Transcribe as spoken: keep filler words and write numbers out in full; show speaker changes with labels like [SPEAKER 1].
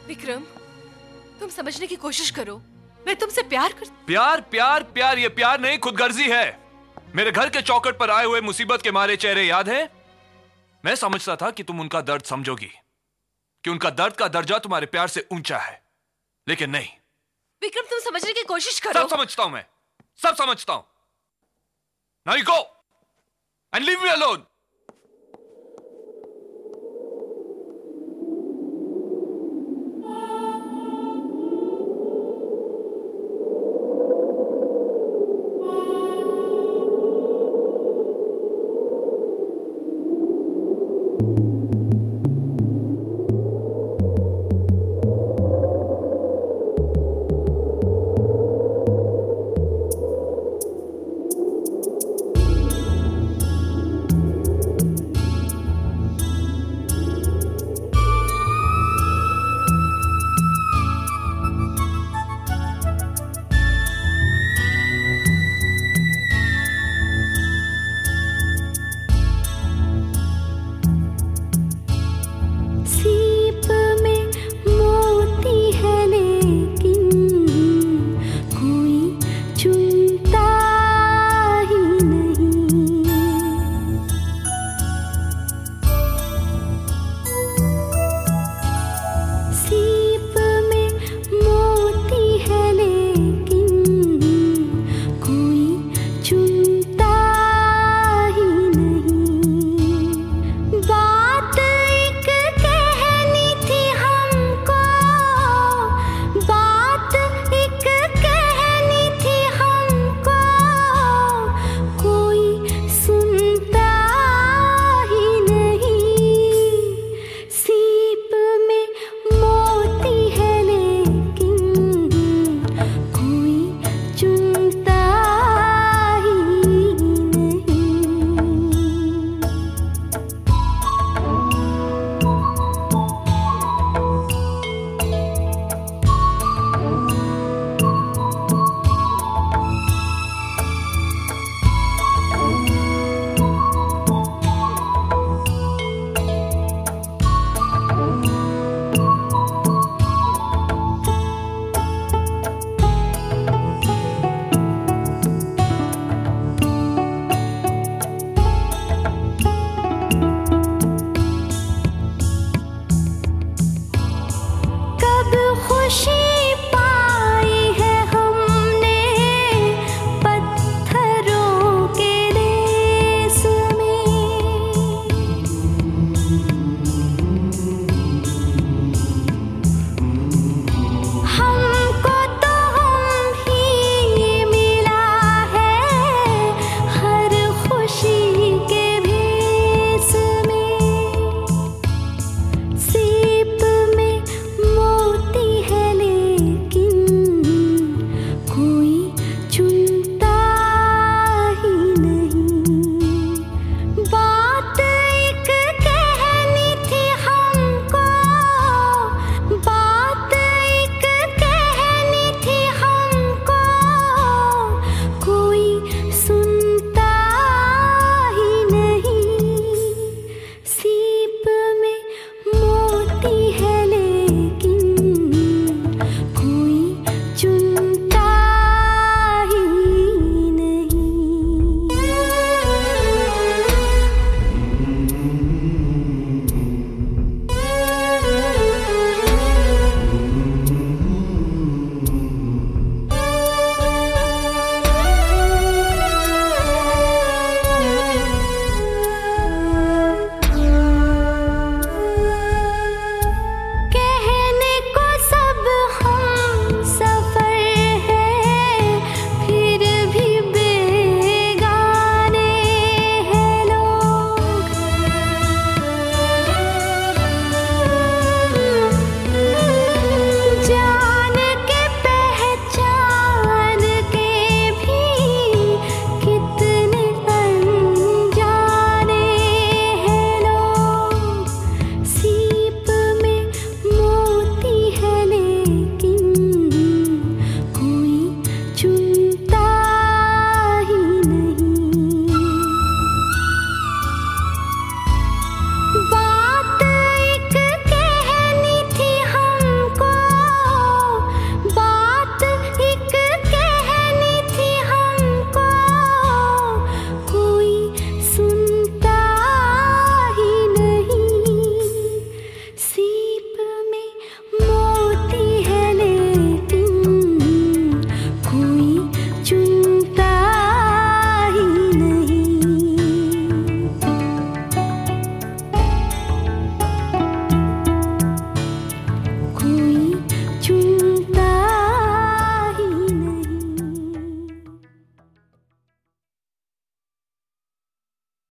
[SPEAKER 1] विक्रम, तुम समझने की कोशिश करो, मैं तुमसे प्यार कर
[SPEAKER 2] प्यार प्यार प्यार ये प्यार नहीं, खुदगर्जी है। मेरे घर के चौखट पर आए हुए मुसीबत के मारे चेहरे याद है? मैं समझता था कि तुम उनका दर्द समझोगी, कि उनका दर्द का दर्जा तुम्हारे प्यार से ऊंचा है, लेकिन नहीं।
[SPEAKER 1] विक्रम, तुम समझने की कोशिश करो।
[SPEAKER 2] सब समझता हूं मैं, सब समझता हूं। Now you go and leave me alone.
[SPEAKER 3] है